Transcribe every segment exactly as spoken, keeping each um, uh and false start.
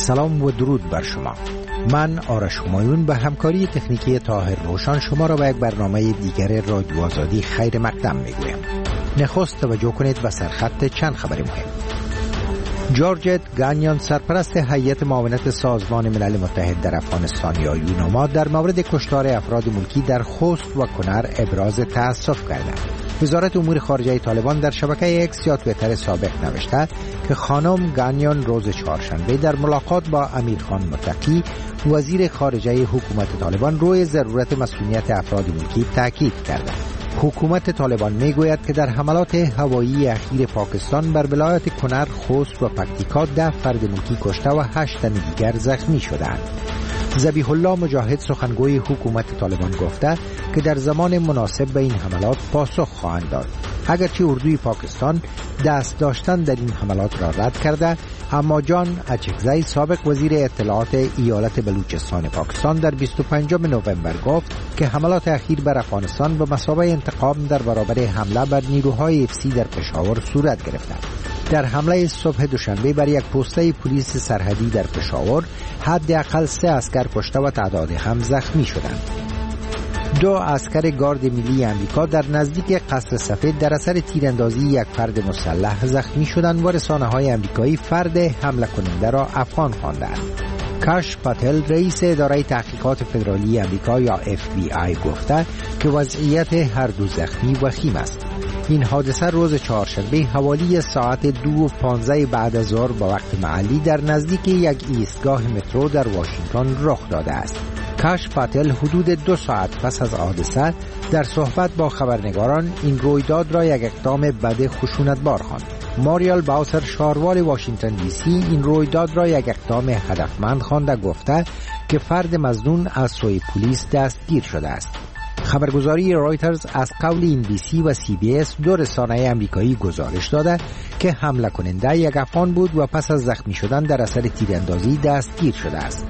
سلام و درود بر شما. من آرش همایون به همکاری تکنیکی طاهر روشان شما را به یک برنامه دیگر رادیو آزادی خیر مقدم میگویم. نخست توجه کنید و سرخط چند خبر مهم. جورجت گانیان، سرپرست هیئت معاونت سازمان ملل متحد در افغانستان یا یوناما، در مورد کشتار افراد ملکی در خوست و کنر ابراز تأسف کرده. وزارت امور خارجه طالبان در شبکه اکس یا توییتر سابق نوشته که خانم گانیان روز چهارشنبه در ملاقات با امیرخان متقی وزیر خارجه حکومت طالبان روی ضرورت مسئولیت افراد ملکی تاکید کرده. حکومت طالبان میگوید که در حملات هوایی اخیر پاکستان بر ولایت کنر، خوست و پکتیکا ده فرد ملکی کشته و هشت تن دیگر زخمی شدند. ذبیح الله مجاهد، سخنگوی حکومت طالبان، گفته که در زمان مناسب به این حملات پاسخ خواهند داد. اگرچه اردوی پاکستان دست داشتن در این حملات را رد کرده، اما جان اچکزی، سابق وزیر اطلاعات ایالت بلوچستان پاکستان، در بیست و پنجم نوامبر گفت که حملات اخیر بر افغانستان به مثابه انتقام در برابر حمله بر نیروهای افسی در پشاور صورت گرفته. در حمله صبح دوشنبه بر یک پسته پلیس سرحدی در پشاور حداقل سه اسکر کشته و تعداد هم زخمی شدند. دو اسکر گارد ملی امریکا در نزدیک قصر سفید در اثر تیراندازی یک فرد مسلح زخمی شدند و رسانه‌های امریکایی فرد حمله کننده را افغان خواندند. کاش پاتل، رئیس اداره تحقیقات فدرالی امریکا یا اف بی آی، گفته که وضعیت هر دو زخمی وخیم است. این حادثه روز چهارشنبه حوالی ساعت دو و پانزده بعد از ظهر با وقت محلی در نزدیک یک ایستگاه مترو در واشنگتن رخ داده است. کاش پاتل حدود دو ساعت پس از حادثه در صحبت با خبرنگاران این رویداد را یک اقدام بد خشونتبار خواند. ماریال باوسر، شاروال واشنگتن دی سی، این رویداد را یک اقدام هدفمند خوانده گفته که فرد مظنون از سوی پلیس دستگیر شده است. خبرگزاری رایترز از قول این بی سی و سی بی اس، دو رسانه امریکایی، گزارش داده که حمله کننده یک افغان بود و پس از زخمی شدن در اثر تیراندازی دستگیر شده است.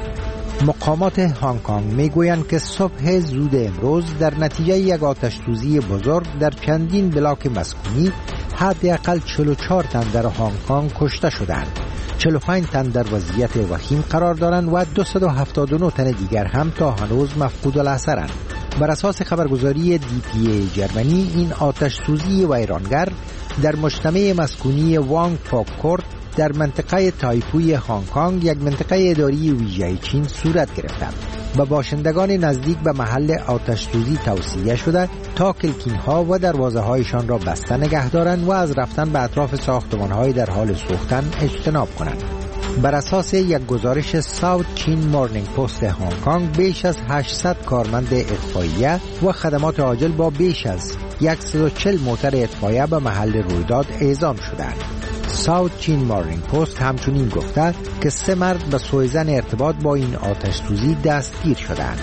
مقامات هنگ کنگ میگویند که صبح زود امروز در نتیجه یک آتش‌سوزی بزرگ در چندین بلاک مسکونی حداقل چهل و چهار تن در هنگ کنگ کشته شدند. چهل و پنج تن در وضعیت وخیم قرار دارند و دویست و هفتاد و نه تن دیگر هم تا هنوز مفقود الأثرند. بر اساس خبرگزاری دی پی ای جرمنی، این آتش‌سوزی ویرانگر در مجتمع مسکونی وانگ فوک کورت در منطقه تایپوی هنگ کنگ، یک منطقه اداری ویژه چین، صورت گرفته. به باشندگان نزدیک به محل آتش‌سوزی توصیه شده تا کلکین‌ها و دروازه‌هایشان را بسته نگه دارند و از رفتن به اطراف ساختمان‌های در حال سوختن اجتناب کنند. بر اساس یک گزارش ساوت چین مورنینگ پست هنگ کنگ، بیش از هشتصد کارمند اطفائیه و خدمات عاجل با بیش از صد و چهل موتر اطفائیه به محل رویداد اعزام شدند. ساوت چین مورنینگ پست همچنین گفته که سه مرد به سوءظن ارتباط با این آتش‌سوزی دستگیر شدند.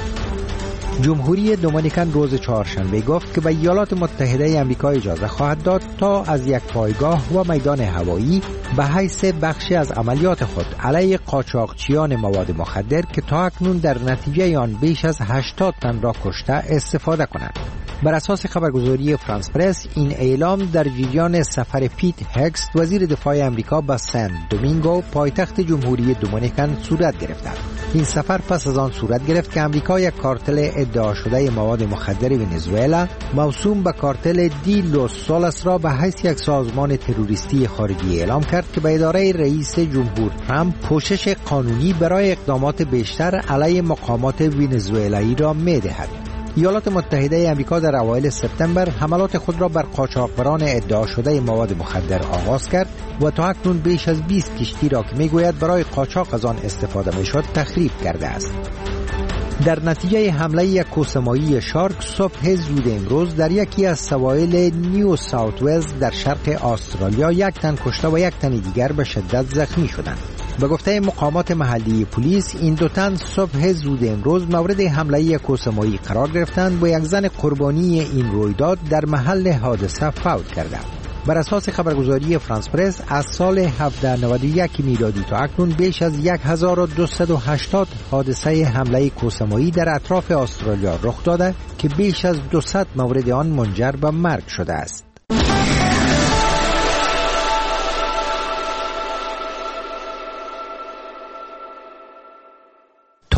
جمهوری دومینیکن روز چهارشنبه گفت که به ایالات متحده آمریکا اجازه خواهد داد تا از یک پایگاه و میدان هوایی به حیث بخشی از عملیات خود علیه قاچاقچیان مواد مخدر که تا اکنون در نتیجه آن بیش از هشتاد تن را کشته استفاده کنند. بر اساس خبرگزاری فرانس پرس، این اعلام در جریان سفر پیت هگز، وزیر دفاع آمریکا، به سن دومینگو، پایتخت جمهوری دومینیکن صورت گرفت. این سفر پس از آن صورت گرفت که امریکا یک کارتل ادعا شده مواد مخدر ونزوئلا موسوم به کارتل دی لوس سولس را به حیث یک سازمان تروریستی خارجی اعلام کرد که به اداره رئیس جمهور ترامپ پوشش قانونی برای اقدامات بیشتر علیه مقامات ونزوئلایی را می‌دهد. ایالات متحده آمریکا در اوایل سپتامبر حملات خود را بر قاچاقبران ادعا شده مواد مخدر آغاز کرد و تا اکنون بیش از بیست کشتی را که میگوید برای قاچاق از آن استفاده میشد تخریب کرده است. در نتیجه حمله یک کوسه‌ماهی شارک صبح زود امروز در یکی از سواحل نیو ساوت ولز در شرق استرالیا یک تن کشته و یک تن دیگر به شدت زخمی شدند. به گفته مقامات محلی پلیس، این دو تن صبح زود امروز مورد حمله یک کوسه‌ماهی قرار گرفتند و یک زن قربانی این رویداد در محل حادثه فوت کردند. بر اساس خبرگزاری فرانس پرس، از سال هفتصد و نود و یک میلادی تا اکنون بیش از هزار و دویست و هشتاد حادثه حمله کوسه‌ماهی در اطراف استرالیا رخ داده که بیش از دویست مورد آن منجر به مرگ شده است.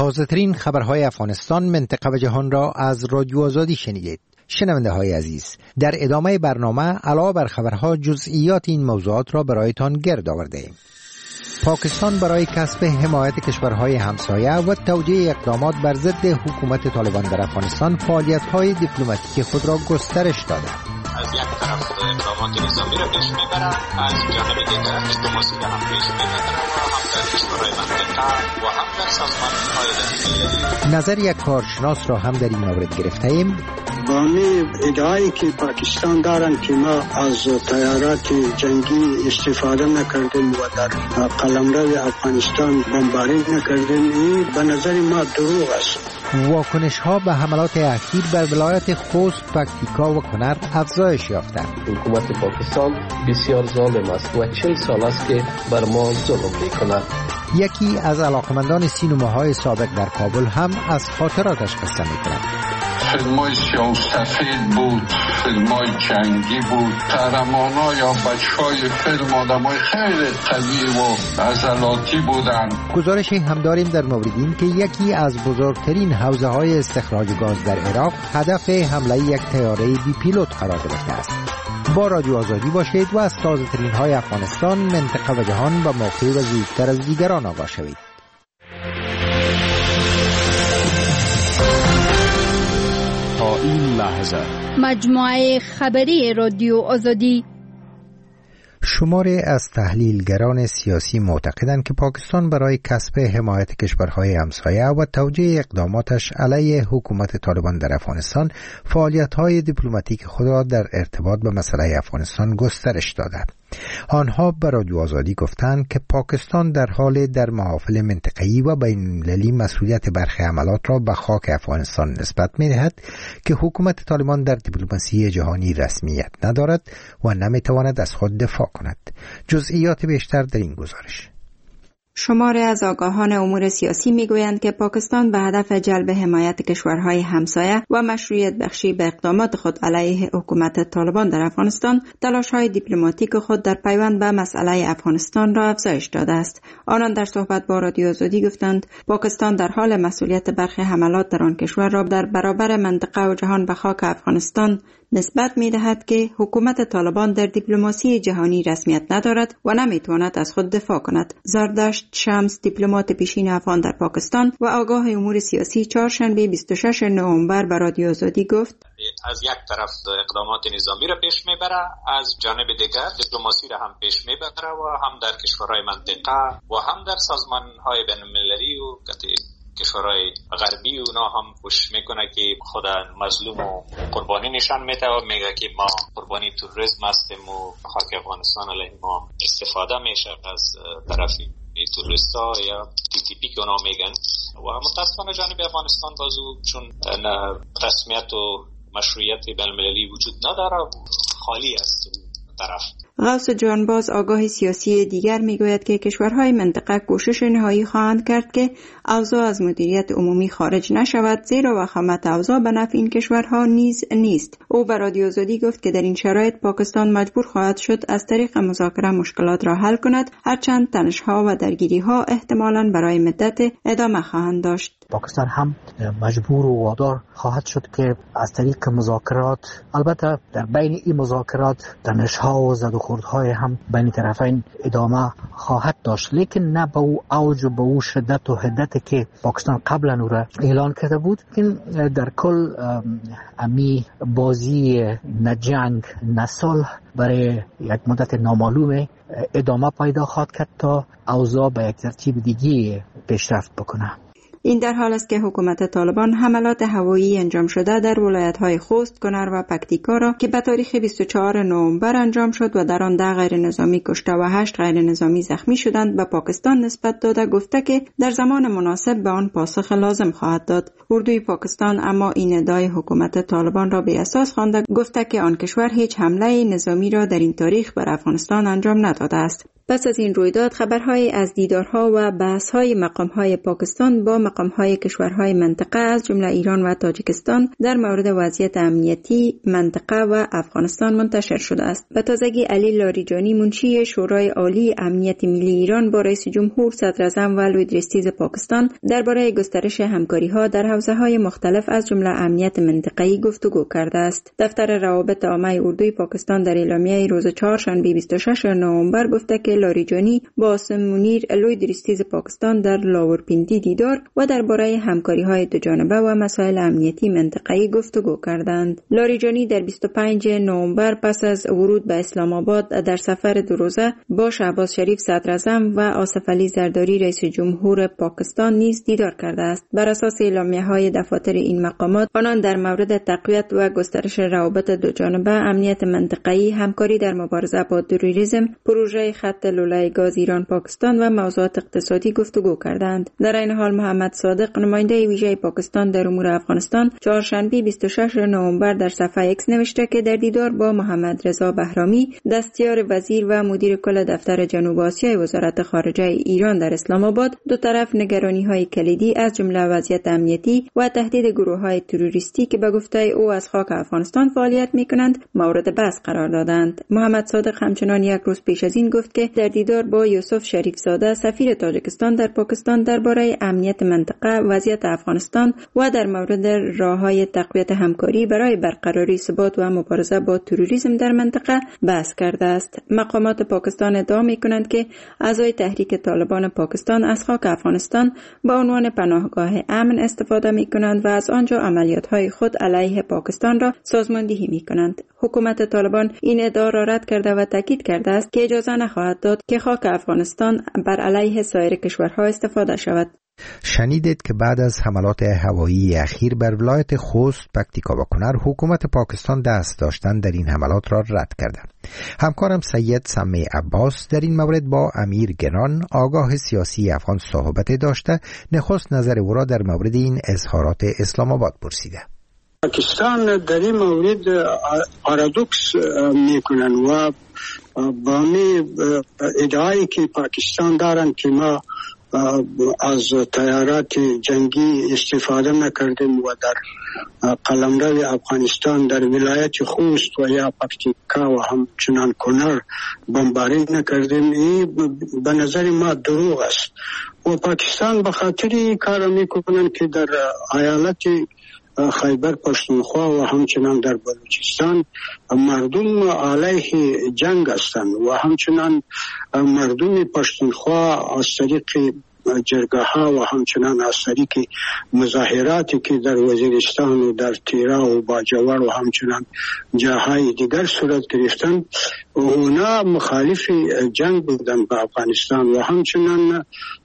تازه ترین خبرهای افغانستان، منطقه و جهان را از رادیو آزادی شنیدید. شنونده های عزیز، در ادامه برنامه علاوه بر خبرها جزئیات این موضوعات را برایتان گرد آورده ایم. پاکستان برای کسب حمایت کشورهای همسایه و توجیه اقدامات بر ضد حکومت طالبان در افغانستان فعالیت‌های دیپلماتیک خود را گسترش داده. از یک طرف اقدامات نظامی را پیش میبرد، از جانب دیگر دیپلماسی را هم پیش میبرد و هم در کشورهای منطقه و هم در سازمان‌های بین‌المللی. نظر یک کارشناس را هم در این مورد گرفته ایم. با ادعایی که پاکستان دارند که ما از طیارات جنگی استفاده نکردیم و در قلمرو افغانستان بمباران نکردیم، این به نظر ما دروغ است. واکنش ها به حملات اخیر بر ولایت خوست، پکتیکا و کنر افزایش یافته. حکومت پاکستان بسیار ظالم است و چهل سال است که بر ما ظلم می‌کند. یکی از علاقمندان سینماهای سابق در کابل هم از خاطراتش قصه می‌کند. فیلم‌های سیاه‌وسفید بود، فیلم‌های جنگی بود، قهرمان‌ها یا بچه‌های فیلم آدم‌های خیلی قوی و عضلاتی بودند. گزارشی هم داریم در مورد این که یکی از بزرگترین حوزه‌های استخراج گاز در عراق هدف حمله یک طیاره بی پیلوت قرار گرفته است. با رادیو آزادی باشید و از تازه‌ترین های افغانستان، منطقه و جهان با موقع و زودتر از دیگران آگاه شوید. تا این لحظه مجموعه خبری رادیو آزادی. شماری از تحلیلگران سیاسی معتقدند که پاکستان برای کسب حمایت کشورهای همسایه و توجیه اقداماتش علیه حکومت طالبان در افغانستان فعالیت‌های دیپلماتیک خود را در ارتباط به مسئله افغانستان گسترش داده. آنها به رادیو آزادی گفتند که پاکستان در حال در محافل منطقه‌ای و بین‌المللی مسئولیت برخی عملات را به خاک افغانستان نسبت می‌دهد که حکومت طالبان در دیپلماسی جهانی رسمیت ندارد و نمی‌تواند از خود دفاع کند. جزئیات بیشتر در این گزارش. شماری از آگاهان امور سیاسی میگویند که پاکستان به هدف جلب حمایت کشورهای همسایه و مشروعیت بخشی به اقدامات خود علیه حکومت طالبان در افغانستان تلاش‌های دیپلماتیک خود در پیوند به مسئله افغانستان را افزایش داده است. آنان در صحبت با رادیو آزادی گفتند پاکستان در حال مسئولیت برخی حملات در آن کشور را در برابر منطقه و جهان به خاک افغانستان نسبت می‌دهد که حکومت طالبان در دیپلماسی جهانی رسمیت ندارد و نمی‌تواند از خود دفاع کند. زردشت شمس، دیپلمات پیشین افغان در پاکستان و آگاه امور سیاسی، چهارشنبه بیست و ششم نوامبر به رادیو آزادی گفت: از یک طرف اقدامات نظامی را پیش میبره، از جانب دیگر دیپلماسی را هم پیش میبره و هم در کشورهای منطقه و هم در سازمان‌های بین‌المللی و کشورهای غربی اونا هم پوش میکنه که خود مظلوم و قربانی نشان میده و میگه که ما قربانی تروریسم هستیم و خاک افغانستان علیه ما استفاده میشه از طرف تروریستا یا تی تی پی که اونا میگن. و متاسفانه جانب افغانستان بازو چون رسمیت و مشروعیت بین‌المللی وجود نداره، خالی است طرف. غوث جانباز، آگاه سیاسی دیگر، میگوید که کشورهای منطقه کوشش نهایی خواهند کرد که اوضاع از مدیریت عمومی خارج نشود، زیرا وخامت اوضاع به نفع این کشورها نیز نیست. او به رادیو آزادی گفت که در این شرایط پاکستان مجبور خواهد شد از طریق مذاکره مشکلات را حل کند، هرچند تنش‌ها و درگیری‌ها احتمالاً برای مدت ادامه خواهند داشت. پاکستان هم مجبور و وادار خواهد شد که از طریق مذاکرات، البته در بین این مذاکرات تنش‌ها و زد و خوردهای هم بین طرفین ادامه خواهد داشت، لیکن نه به او اوج و به او شدت و حدتی که پاکستان قبلا او را اعلان کرده بود. این در کل امی بازی نه جنگ نه صلح برای یک مدت نامعلوم ادامه پیدا خواهد کرد تا اوضاع به یک ترتیب دیگه پیشرفت بکنه. این در حال است که حکومت طالبان حملات هوایی انجام شده در ولایت‌های خوست، کنر و پکتیکا را که به تاریخ بیست و چهارم نوامبر انجام شد و در آن ده غیر نظامی کشته و هشت غیر نظامی زخمی شدند به پاکستان نسبت داده، گفته که در زمان مناسب به آن پاسخ لازم خواهد داد. اردوی پاکستان اما این ادعای حکومت طالبان را بی اساس خوانده، گفته که آن کشور هیچ حمله نظامی را در این تاریخ بر افغانستان انجام نداده است. پس از این رویداد خبرهای از دیدارها و بحث‌های مقام‌های پاکستان با مقام‌های کشورهای منطقه از جمله ایران و تاجیکستان در مورد وضعیت امنیتی منطقه و افغانستان منتشر شده است. به تازگی علی لاریجانی منشی شورای عالی امنیت ملی ایران با رئیس جمهور، صدر اعظم و لوی درستیز پاکستان درباره گسترش همکاری‌ها در حوزه‌های مختلف از جمله امنیت منطقه‌ای گفتگو کرده است. دفتر روابط عامه اردوی پاکستان در اعلامیه روز چهارشنبه بیست و ششم نوامبر گفته که لاریجانی با عاصم منیر لوی درستیز پاکستان در لاورپینڈی دیدار و درباره همکاری‌های دوجانبه و مسائل امنیتی منطقه‌ای گفتگو کردند. لاریجانی در بیست و پنجم نوامبر پس از ورود به اسلام آباد در سفر دو روزه با شهباز شریف صدر اعظم و آصف علی زرداری رئیس جمهور پاکستان نیز دیدار کرده است. بر اساس اعلامیه‌های دفاتر این مقامات، آنان در مورد تقویت و گسترش روابط دوجانبه، امنیت منطقه‌ای، همکاری در مبارزه با تروریسم، پروژه خط لوله‌ای گاز ایران پاکستان و موضوعات اقتصادی گفتگو کردند. در این حال محمد صادق، نماینده ویژه پاکستان در امور افغانستان، چهارشنبه بیست و ششم نوامبر در صفحه ایکس نوشته که در دیدار با محمد رضا بهرامی، دستیار وزیر و مدیر کل دفتر جنوب آسیای وزارت خارجه ایران در اسلام آباد، دو طرف نگرانی‌های کلیدی از جمله وضعیت امنیتی و تهدید گروه‌های تروریستی که به گفته او از خاک افغانستان فعالیت می‌کنند مورد بحث قرار دادند. محمد صادق همچنان یک روز پیش از این گفت که در دیدار با یوسف شریف زاده، سفیر تاجیکستان در پاکستان، درباره امنیت منطقه، وضعیت افغانستان و در مورد راه‌های تقویت همکاری برای برقراری ثبات و مبارزه با تروریسم در منطقه بحث کرده است. مقامات پاکستان ادعا می‌کنند که اعضای تحریک طالبان پاکستان از خاک افغانستان به عنوان پناهگاه امن استفاده می‌کنند و از آنجا عملیات‌های خود علیه پاکستان را سازماندهی می‌کنند. حکومت طالبان این ادعا را رد کرده و تاکید کرده است که اجازه نخواهد داد که خاک افغانستان بر علیه سایر کشورها استفاده شود. شنیدید که بعد از حملات هوایی اخیر بر ولایت خوست، پکتیکا و کنر، حکومت پاکستان دست داشتن در این حملات را رد کرده. همکارم سید سمی عباس در این مورد با امیر گران، آگاه سیاسی افغان، صحبت داشته. نخست نظر او را در مورد این اظهارات اسلام آباد پرسیده. پاکستان در این مورد پارادوکس میکنن و با می ادعایی که پاکستان دارن که ما از طیارات جنگی استفاده نکردیم و در قلمرو افغانستان در ولایت خوست و یا پکتیکا و همچنان کنر بمباری نکردیم، این به نظر ما دروغ است و پاکستان به خاطر کار میکنن که در ایالت خیبر پختونخوا و همچنان در بلوچستان مردم علیه جنگ هستند و همچنان مردم پختونخوا از طریق جرگه ها و همچنان از طریق مظاهراتی که در وزیرستان و در تیرا و باجوار و همچنان جاهای دیگر صورت گرفتن، اونا مخالف جنگ بودن با افغانستان و همچنان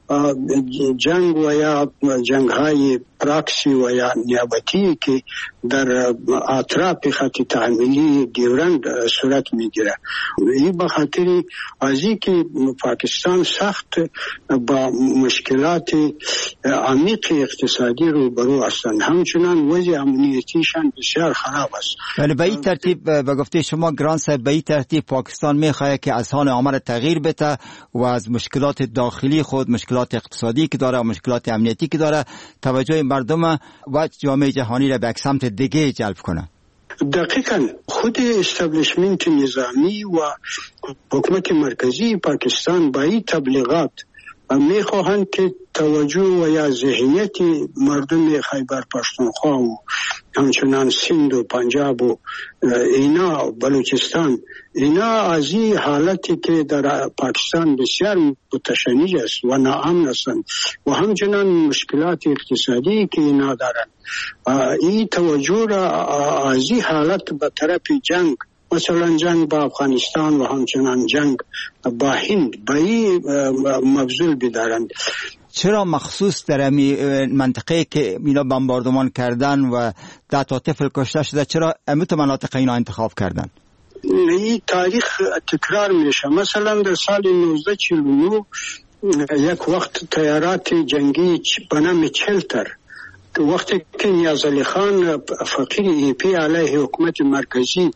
جنگ و یا جنگ های پراکسی و یا نیابتی که در اطراف خط تحمیلی دیورند صورت میگیره. این به خاطر از اینکه پاکستان سخت با مشکلات عمیق اقتصادی روبرو هستند، همچنان وضع امنیتیشان بسیار خراب است. ولی به این ترتیب به گفته شما گران صاحب، به این ترتیب پاکستان میخواد که اذهان عامه را تغییر بده و از مشکلات داخلی خود، مشکلات اقتصادی که داره و مشکلات امنیتی که داره، توجه مردم و جامعه جهانی را به یک سمت دیگه جلب کنه. دقیقاً خود استابلیشمنت نظامی و حکومت مرکزی پاکستان با این تبلیغات میخواهند که توجه و یا ذهنیت مردم خیبر پختونخوا و همچنان سند و پنجاب و اینا بلوچستان، اینا از این حالتی که در پاکستان بسیار متشنج است و ناامن هستند و همچنان مشکلات اقتصادی که اینا دارند، این توجه را از این حالت به طرف جنگ، مثلا جنگ با افغانستان و همچنان جنگ با هند، به این مبذول بدارند. چرا مخصوص در امی منطقه که اینا بمباردمان کردن و ده تا طفل کشته شده، چرا امی تو مناطق اینا انتخاب کردن؟ این تاریخ تکرار میشه. مثلا در سال نوزده چهل و نه یک وقت طیارات جنگی به نام چلتر، وقتی که نیاز علی خان فقیر ای پی علیه حکومت مرکزی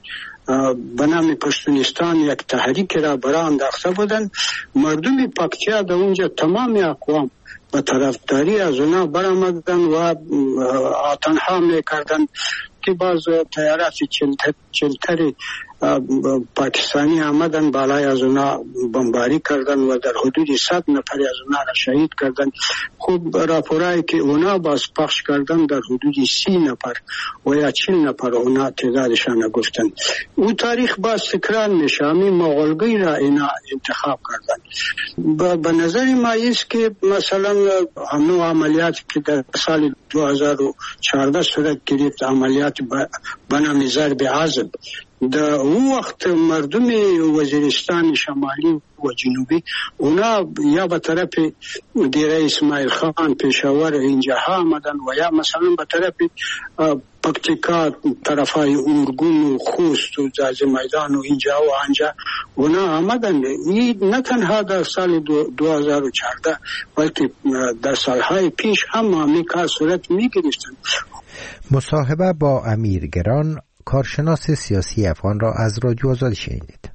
به نام پشتونستان یک تحریک را برای انداخته بودند. مردم پکتیا در اونجا تمام اقوام به طرفداری از اونا برآمدن و تنها میکردن که باز تیارات چلتری پاکستانی آمدن بالای از اونا بمباری کردن و در حدود صد نفر از اونا را شهید کردن. خوب راپورایی که اونا باز پخش کردن در حدود سی نفر و یا چل نفر اونا تعدادشان گفتن. او تاریخ باز تکرار میشه. همین مغولگی را اینا انتخاب کردن. به نظر ما است که مثلا همون عملیاتی که در سال دو هزار و چهارده صورت گرفت، عملیات به نام ضرب عذب، در اون وقت مردم وزیرستان شمالی و جنوبی اونا یا به طرف دیره اسماعیل خان پشاور اینجا ها آمدن و یا مثلا به طرف پکتیکا طرفای اورگون و خوست و زاز میدان و اینجا و آنجا اونا آمدن. این نه تنها در سال دو هزار و چهارده بلکه در سالهای پیش هم همین کار صورت می گرفتن. مصاحبه با امیر گران، کارشناس سیاسی افغان، را از رادیو آزادی شنیدید.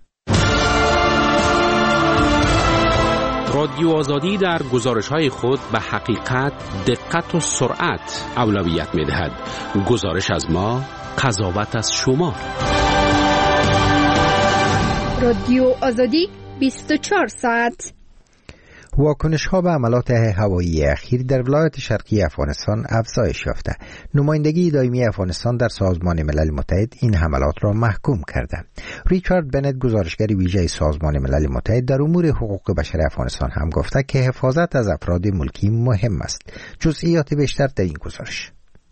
رادیو آزادی در گزارش‌های خود به حقیقت، دقت و سرعت اولویت می‌دهد. گزارش از ما، قضاوت از شما. رادیو آزادی بیست و چهار ساعت. واکنش ها به عملات هوایی اخیر در ولایت شرقی افغانستان افزایش یافته. نمایندگی دائمی افغانستان در سازمان ملل متحد این حملات را محکوم کرده. ریچارد بنت، گزارشگر ویژه سازمان ملل متحد در امور حقوق بشر افغانستان، هم گفته که حفاظت از افراد ملکی مهم است. جزئیات بیشتر در این گزارش.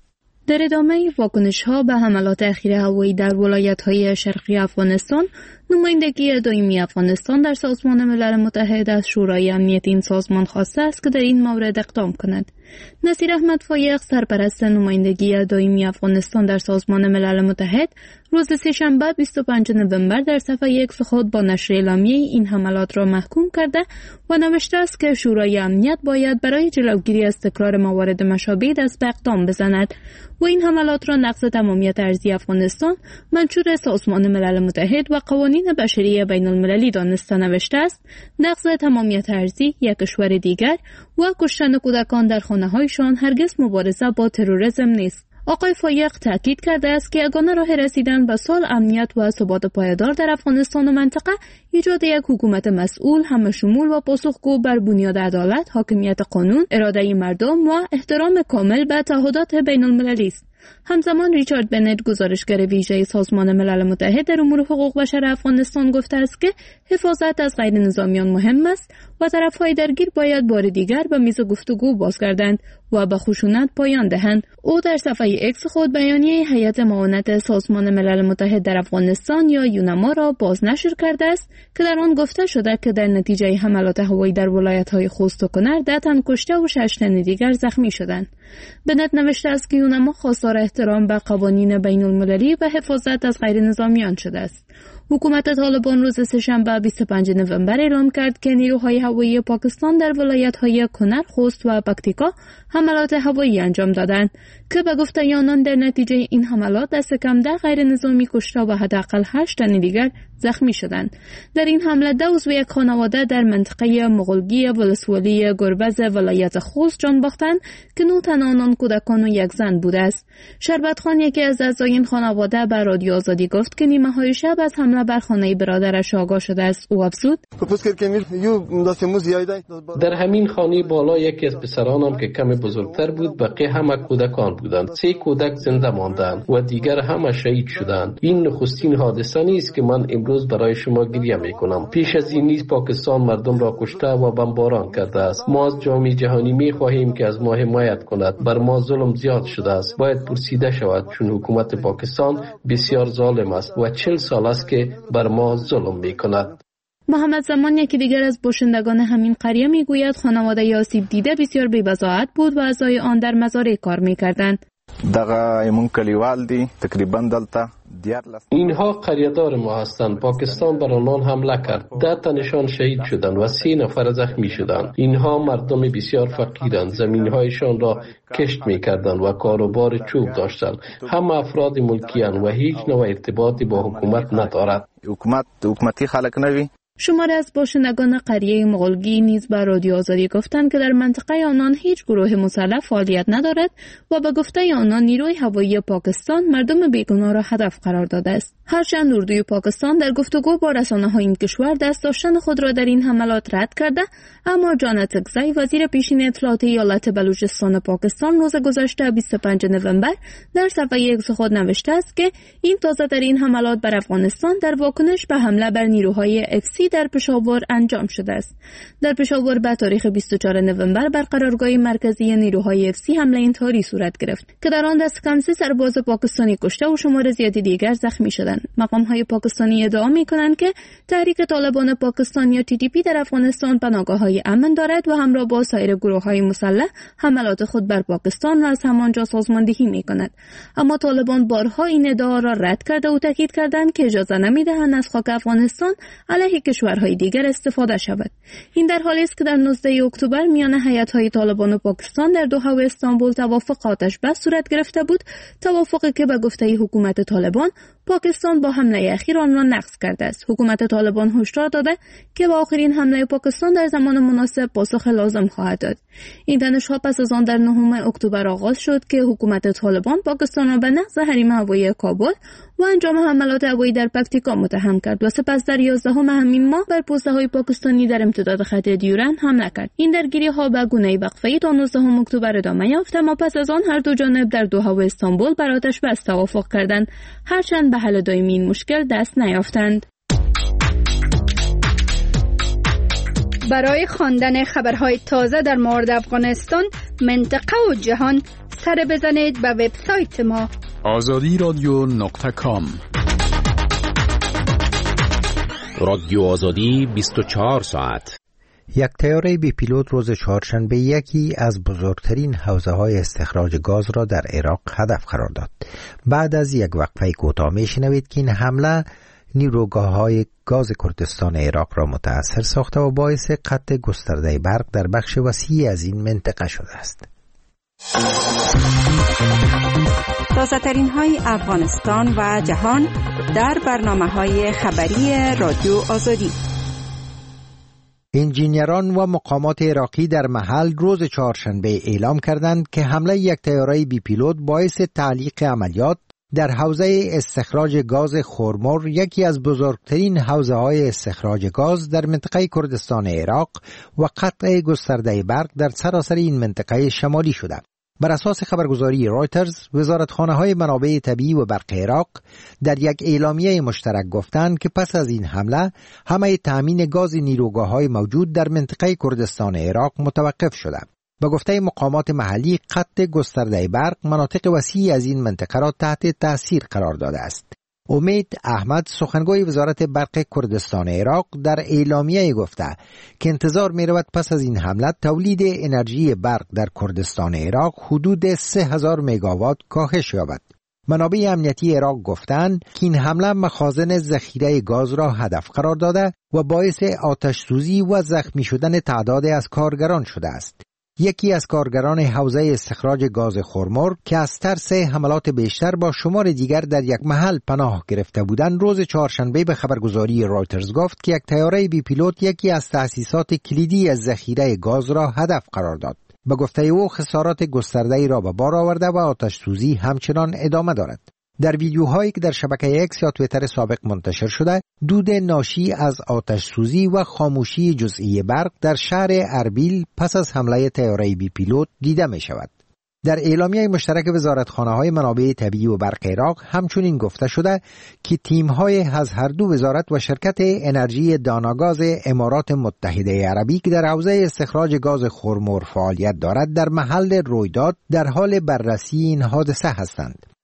در ادامه واکنش‌ها به حملات اخیر هوایی در ولایت‌های شرقی افغانستان، نمایندگی دائمی افغانستان در سازمان ملل متحد از شورای امنیت این سازمان خواسته است که در این مورد اقدام کند. نصیر احمد فایق، سرپرست نمایندگی دائمی افغانستان در سازمان ملل متحد، روز سه‌شنبه بیست و پنجم نوامبر در صفحه ایکس خود با نشر اعلامیه این حملات را محکوم کرده و نوشته است که شورای امنیت باید برای جلوگیری از تکرار موارد مشابه دست به اقدام بزند و این حملات را نقض تمامیت ارضی افغانستان، منشور سازمان ملل متحد و قوانین بشری بین المللی دانسته. نوشته است نقض تمامیت ارضی یک کشور دیگر و کشتن کودکان در خانه‌هایشان هرگز مبارزه با تروریسم نیست. آقای فایق تاکید کرده است که یگانه راه رسیدن به صلح، امنیت و ثبات پایدار در افغانستان و منطقه ایجاد یک حکومت مسئول، همه‌شمول و پاسخگو بر بنیاد عدالت، حاکمیت قانون، اراده مردم و احترام کامل به تعهدات بین المللی است. همزمان ریچارد بنت، گزارشگر ویژه سازمان ملل متحد در امور حقوق بشر افغانستان، گفته است که حفاظت از غیر نظامیان مهم است و طرف‌های درگیر باید بار دیگر به میز گفتگو بازگردند و به خشونت پایان دهند. او در صفحه اکس خود بیانیه هیئت معاونت سازمان ملل متحد در افغانستان یا یونما را بازنشر کرده است که در آن گفته شده که در نتیجه حملات هوایی در ولایت‌های خوست و کنر ده تن کشته و شش تن دیگر زخمی شدند. بنت نوشته است که یونما خواستار احترام به قوانین بین المللی و حفاظت از غیر نظامیان شده است. حکومت طالبان روز سه‌شنبه بیست و پنجم نوامبر اعلام کرد که نیروهای هوایی پاکستان در ولایت‌های کنر، خوست و پکتیکا حملات هوایی انجام دادند که به گفته آنان در نتیجه این حملات دست کم ده غیر نظامی کشته و حداقل هشت تن دیگر زخمی شدند. در این حمله ده عضو یک خانواده در منطقه مغولگی ولسوالی گربز ولایت خوست جان باختند که نه تن آنان کودکان و یک زن بوده است. شربت خان، یکی از اعضای این خانواده، به رادیو آزادی گفت که نیمه های شب از حمله بر خانه برادرش آگاه شده است. او افزود: در همین خانه بالا یکی از پسرانم که کمی بزرگتر بود، بقیه همه کودکان بودند. سه کودک زنده ماندند و دیگر همه شهید شدند. این نخستین حادثه نیست که من امروز برای شما گریه میکنم. پیش از این نیز پاکستان مردم را کشته و بمباران کرده است. ما از جامعه جهانی میخواهیم که از ما حمایت کند. بر ما ظلم زیاد شده است. باید پرسیده شود، چون حکومت پاکستان بسیار ظالم است و چهل سال است که بر ما ظلم میکند. محمد زمان، یکی دیگر از باشندگان همین قریه، میگوید خانواده آسیب دیده بسیار بی‌بضاعت بود و اعضای آن در مزارع کار میکردند. دغه ایمون کلیوال دی تقریبا دلته اینها قریه‌دار ما هستند. پاکستان بر آنان حمله کرد. ده تنشان شهید شدند و سی نفر زخمی شدند. اینها مردم بسیار فقیرند. زمین‌هایشان را کشت می‌کردند و کاروبار چوب داشتند. هم افراد ملکی‌اند و هیچ نوع ارتباطی با حکومت ندارد. حکومت حکومتی خلق نوی. شماره از باشندگان قریه مغولگی نیز به رادیو آزادی گفتند که در منطقه آنان هیچ گروه مسلح فعالیت ندارد و به گفته آنان نیروی هوایی پاکستان مردم بیگناه را هدف قرار داده است. هرچند اردوی پاکستان در گفتگو با رسانه‌های این کشور دست داشتن خود را در این حملات رد کرده، اما جانت اکزی وزیر پیشین اطلاعات ایالت بلوچستان پاکستان روز گذشته بیست و پنجم نوامبر در صفحه ایکس خود نوشته است که این تازه در این حملات بر افغانستان در واکنش به حمله بر نیروهای افسی در پشاور انجام شده است. در پشاور به تاریخ بیست و چهارم نوامبر بر قرارگاه مرکزی نیروهای افسی حمله انتحاری صورت گرفت که در آن دست کم سه سرباز پاکستانی کشته و شمار زیادی دیگر زخمی شدند. مقام‌های پاکستانی ادعا می‌کنند که تحریک طالبان پاکستان یا تی تی پی در افغانستان پناهگاه‌های امن دارد و همراه با سایر گروه‌های مسلح حملات خود بر پاکستان را از همانجا سازماندهی می‌کند. اما طالبان بارها این ادعا را رد کرده و تاکید کردند که اجازه نمی‌دهند از خاک افغانستان علیه کشورهای دیگر استفاده شود. این در حالی است که در نوزدهم اکتبر میان هیئت‌های طالبان و پاکستان در دوحه و استانبول توافق آتش بس صورت گرفته بود، توافقی که به گفته حکومت طالبان پاکستان با حمله اخیر آن را نقض کرده است. حکومت طالبان هشدار داده که با آخرین حمله پاکستان در زمان مناسب پاسخ لازم خواهد داد. این تنش‌ها پس از آن در نهم اکتبر آغاز شد که حکومت طالبان پاکستان را به نقض حریم هوایی کابل و انجام حملات هوایی در پکتیکا متهم کرد و سپس در یازدهم همین ماه بر پوسته‌های پاکستانی در امتداد خط دیورن حمله کرد. این درگیری‌ها به گونه وقفه‌ای تا نوزدهم اکتبر ادامه یافت، اما پس از آن هر دو جانب در دوحه و استانبول بر آتش بس توافق کردند، هرچند به حل دائمی این مشکل دست نیافتند. برای خواندن خبرهای تازه در مورد افغانستان، منطقه و جهان سر بزنید به وبسایت ما آزادی رادیو نقطه کام. رادیو آزادی بیست و چهار ساعت. یک طیاره بی پیلوت روز چهارشنبه یکی از بزرگترین حوزه‌های استخراج گاز را در عراق هدف قرار داد. بعد از یک وقفه کوتاه می‌شنوید که این حمله نیروگاه‌های گاز کردستان عراق را متأثر ساخته و باعث قطع گسترده برق در بخش وسیعی از این منطقه شده است. تازه‌ترین های افغانستان و جهان در برنامه‌های خبری رادیو آزادی. انجینیران و مقامات عراقی در محل روز چهارشنبه اعلام کردند که حمله یک طیاره بی پیلوت باعث تعلیق عملیات در حوزه استخراج گاز خرمر، یکی از بزرگترین حوزه‌های استخراج گاز در منطقه کردستان عراق، و قطع گسترده برق در سراسر این منطقه شمالی شده. بر اساس خبرگزاری رایترز، وزارتخانه‌های منابع طبیعی و برق عراق در یک اعلامیه مشترک گفتند که پس از این حمله همه تامین گاز نیروگاه‌های موجود در منطقه کردستان عراق متوقف شده. به گفته مقامات محلی، قطع گسترده برق مناطق وسیعی از این منطقه را تحت تأثیر قرار داده است. امید احمد، سخنگوی وزارت برق کردستان عراق، در اعلامیه گفته که انتظار می رود پس از این حمله تولید انرژی برق در کردستان عراق حدود سه هزار مگاوات کاهش یابد. منابع امنیتی عراق گفتند که این حمله مخازن ذخیره گاز را هدف قرار داده و باعث آتش سوزی و زخمی شدن تعدادی از کارگران شده است. یکی از کارگران حوزه استخراج گاز خرمر که از ترس حملات بیشتر با شمار دیگر در یک محل پناه گرفته بودند، روز چهارشنبه به خبرگزاری رایترز گفت که یک طیاره بی پیلوت یکی از تأسیسات کلیدی از ذخیره گاز را هدف قرار داد. به گفته او خسارات گسترده‌ای را به بار آورده و آتش سوزی همچنان ادامه دارد. در ویدیوهایی که در شبکه اکس یا توییتر سابق منتشر شده، دود ناشی از آتش سوزی و خاموشی جزئی برق در شهر اربیل پس از حمله طیاره بی پیلوت دیده می شود. در اعلامیه مشترک وزارتخانه‌های منابع طبیعی و برق عراق همچنین گفته شده که تیم‌های از هر دو وزارت و شرکت انرژی داناگاز امارات متحده عربی که در حوزه استخراج گاز خرمر فعالیت دارد در محل رویداد در حال بررسی این حادثه هستند.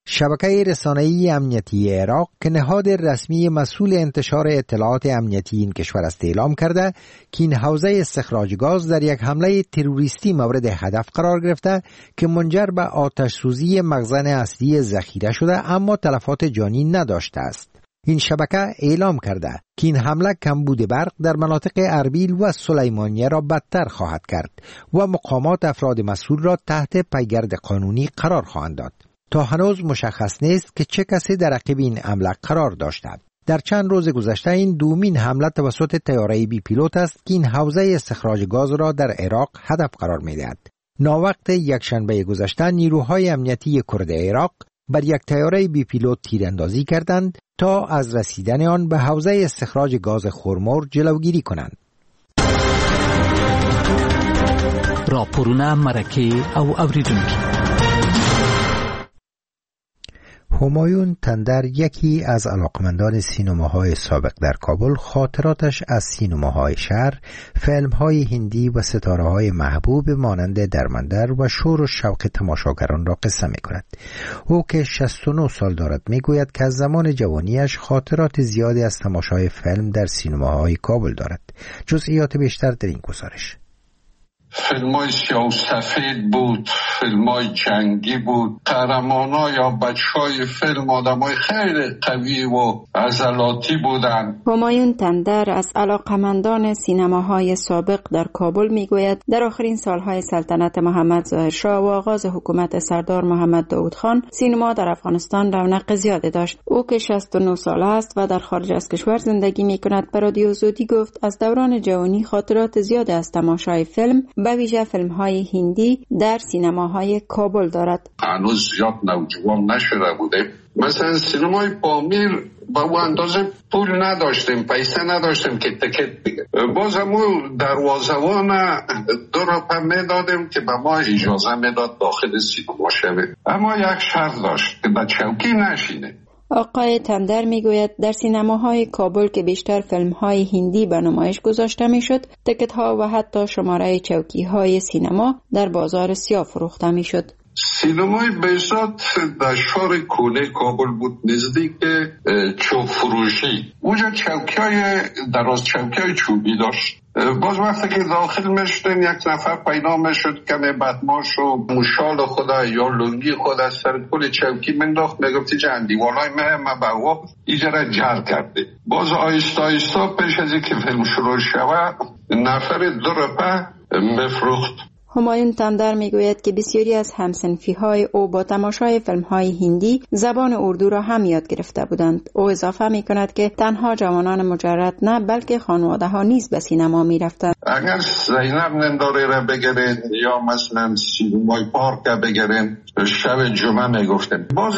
شبکه رسانه‌ای امنیتی عراق که نهاد رسمی مسئول انتشار اطلاعات امنیتی این کشور است اعلام کرده که این حوزه استخراج گاز در یک حمله تروریستی مورد هدف قرار گرفته که منجر به آتش سوزی مخزن اصلی ذخیره شده اما تلفات جانی نداشته است. این شبکه اعلام کرده که این حمله کمبود برق در مناطق اربیل و سلیمانیه را بدتر خواهد کرد و مقامات افراد مسئول را تحت پیگرد قانونی قرار خواهند داد. تا هنوز مشخص نیست که چه کسی در عقب این حمله قرار داشته. در چند روز گذشته این دومین حمله توسط طیاره بی پیلوت است که این حوزه استخراج گاز را در عراق هدف قرار می‌دهد. ناوقت یکشنبه گذشته نیروهای امنیتی کرد عراق بر یک طیاره بی پیلوت تیراندازی کردند تا از رسیدن آن به حوزه استخراج گاز خرمور جلوگیری کنند. راپورونه مرکه او اوریدونکي. همایون تندر، یکی از علاقمندان سینماهای سابق در کابل، خاطراتش از سینماهای شهر، فیلمهای هندی و ستاره‌های محبوب مانند درمندر و شور و شوق تماشاگران را قصه می‌کند. او که شصت و نه سال دارد میگوید که از زمان جوانیش خاطرات زیادی از تماشای فیلم در سینماهای کابل دارد. جزئیات بیشتر در این گزارش. فیلمای سیاه و سفید بود، فیلمای جنگی بود. قهرمانا یا بچهای فیلم آدمای خیلی قوی و عضلاتی بودن. همایون تندر از علاقمندان سینماهای سابق در کابل میگوید در آخرین سالهای سلطنت محمد ظاهر شاه و آغاز حکومت سردار محمد داود خان سینما در افغانستان رونق زیادی داشت. او که شصت و نه ساله است و در خارج از کشور زندگی میکند به رادیو زودی گفت از دوران جوانی خاطرات زیادی از تماشای فیلم به ویژه فیلم‌های هندی در سینماهای کابل دارد. هنوز زیاد نوجوان نشده بوده. مثلا سینمای پامیر با اون اندازه پول نداشتیم، پیسه نداشتیم که تکت بگیریم. باز همو دروازه‌وان دو روپه میدادیم که به ما اجازه میداد داخل سینما شویم، اما یک شرط داشت که به چوکی نشینه. آقای تندر میگوید در سینماهای کابل که بیشتر فیلم‌های هندی به نمایش گذاشته میشد، تکت‌ها و حتی شماره چوکی‌های سینما در بازار سیاه فروخته میشد. سینمای بهزاد در شهر کوله کابل بود، نزدیک چوب فروشی. اونجا چوکی‌های دراز چوکی‌های چوبی داشت. باز وقتی که داخل میشدن یک نفر پیدا میشد که بدماش و مشال خدا یا لنگی خدا سر کل چوکی منداخت، میگفتی جان دیوالای من ما با ایجاره جر کرده. باز آیستا آیستا پیش از اینکه فیلم شروع شود نفر دو روپه میفروخت. همایون تندر میگوید که بسیاری از همسنفی‌های او با تماشای فیلم‌های هندی زبان اردو را هم یاد گرفته بودند. او اضافه میکند که تنها جوانان مجرد نه بلکه خانواده‌ها نیز به سینما میرفتند. اگر زینب ننداره را بگیرین یا مثلا سینمای پارک را بگیرین، شب جمعه میگفتن باز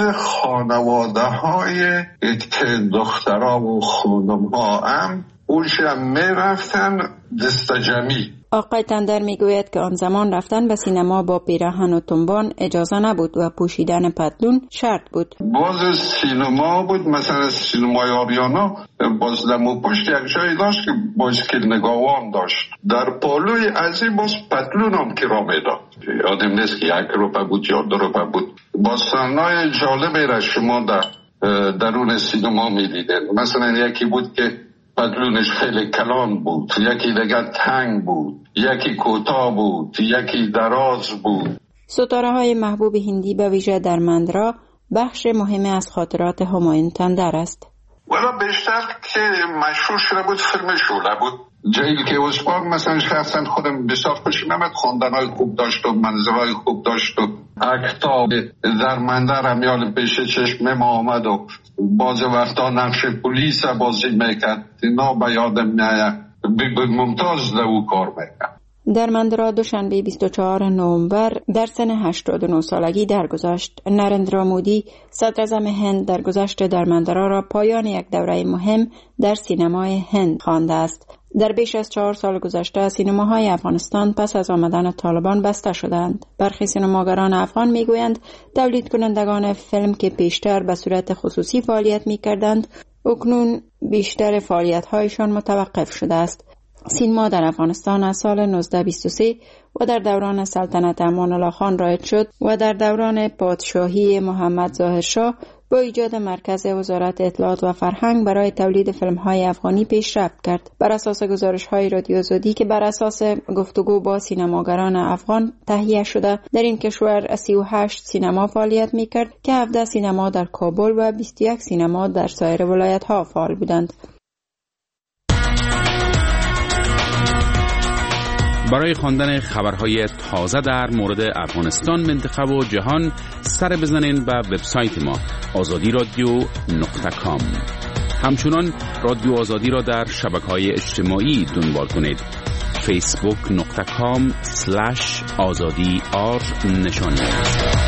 خانواده‌های که دخترها و خانم‌ها هم اونجا میرفتن دستجمی. آقای تندر میگوید که آن زمان رفتن به سینما با پیراهن و تنبان اجازه نبود و پوشیدن پتلون شرط بود. باز سینما بود، مثلا سینمای آریانا باز دمو پشت یک جایی داشت که بایسکل نگاوان داشت. در پالوی از این باز پتلون هم کرا میداد. یادم نیست که یک روپه بود یا دو روپه بود. باز صحنه‌های جالبی را شما در درون سینما میدیدن. مثلا یکی بود که پتلونش خیلی کلان بود، یکی دیگر تنگ بود، یکی کوتاه بود، یکی دراز بود. ستاره‌های محبوب هندی به ویژه درمندرا بخش مهمی از خاطرات همایون تندر است. ولی بیشتر که مشهور شده بود فیلم شعله بود. جایی که اسپاق مثلا شخصا خودم بسیار خوشم آمد، خواندن‌های خوب داشت و منظرهای خوب داشت و اکتاب درمندر هم یاد پیش چشم ما آمد و باز وقتا نقش پلیس بازی میکرد. اینا به یادم میاد بیبی ممتاز دو کار میکرد. درمندرا دوشنبه بیست و چهارم نوامبر در سن هشتاد و نه سالگی درگذشت. نریندرا مودی صدر اعظم هند درگذشت درمندرا را پایان یک دوره مهم در سینمای هند خوانده است. در بیش از چهار سال گذشته سینماهای افغانستان پس از آمدن طالبان بسته شدند. برخی سینماگران افغان میگویند تولید کنندگان فیلم که پیشتر به صورت خصوصی فعالیت میکردند اکنون بیشتر فعالیت‌هایشان متوقف شده است. سینما در افغانستان از سال نوزده بیست و سه و در دوران سلطنت امان الله خان رایج شد و در دوران پادشاهی محمد ظاهر شاه با ایجاد مرکز وزارت اطلاعات و فرهنگ برای تولید فیلم‌های افغانی پیشرفت کرد. بر اساس گزارش‌های رادیو آزادی که بر اساس گفتگو با سینماگران افغان تهیه شده، در این کشور سی و هشت سینما فعالیت می‌کرد که هفده سینما در کابل و بیست و یک سینما در سایر ولایت‌ها فعال بودند. برای خواندن خبرهای تازه در مورد افغانستان، منطقه و جهان سر بزنین به وبسایت ما آزادی رادیو نقطه کام. همچنان رادیو آزادی را در شبکه‌های اجتماعی دنبال کنید. فیسبوک نقطه کام سلش آزادی آر نشانی